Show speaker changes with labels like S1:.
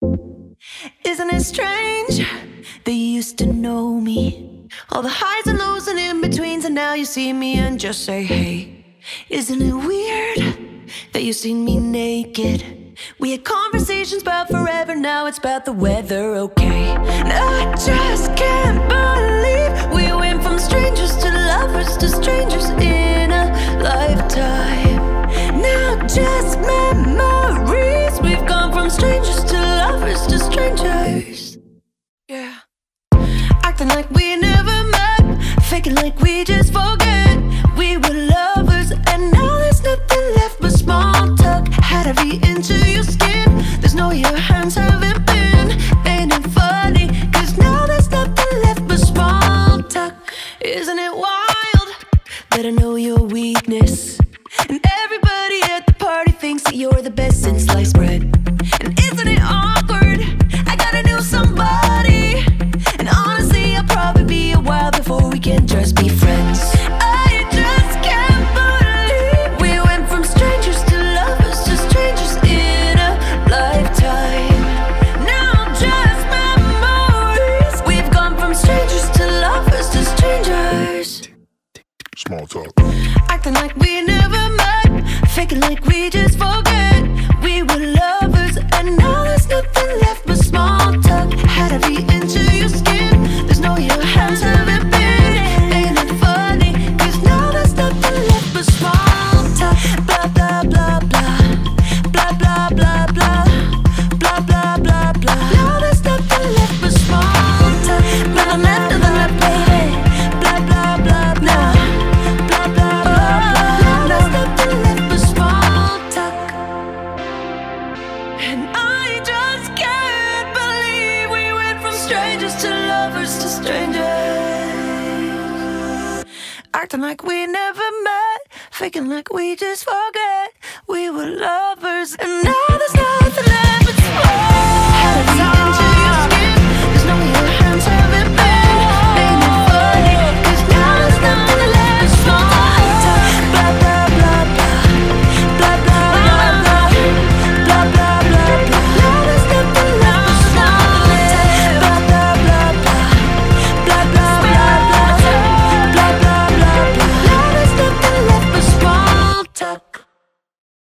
S1: Isn't it strange that you used to know me? All the highs and lows and in-betweens, and now you see me and just say, hey. Isn't it weird that you seen me naked? We had conversations about forever, now it's about the weather, okay? And I just can't believe we went from strangers to lovers to strangers in a lifetime. Now just memories, we've gone from strangers to lovers to strangers. Yeah. Acting like we never met, faking like we just forget we were lovers, and now there's nothing left but small talk. Had to be into your skin, there's no your hands haven't been. Ain't it funny, cause now there's nothing left but small talk. Isn't it wild that I know your weakness, and everybody at the party thinks that you're the best since sliced bread? And isn't it awkward, I gotta know somebody, and honestly I'll probably be a while before we can just be friends. I just can't believe we went from strangers to lovers to strangers in a lifetime. Now just memories, we've gone from strangers to lovers to strangers.
S2: Small talk.
S1: Acting like we never met, faking like we just forget we were lovers, and now there's nothing left but small talk. Had to be into your skin, there's no your hands haven't been. Ain't it funny, cause now there's nothing left but small talk. Blah blah blah blah, blah blah blah blah, blah blah blah blah. Now there's nothing left but small talk. Blah blah blah blah, baby. Blah blah blah blah, blah blah blah blah. Now there's nothing left but small talk. And I just can't believe we went from strangers to lovers to strangers. Acting like we never met, faking like we just forget we were lovers, and now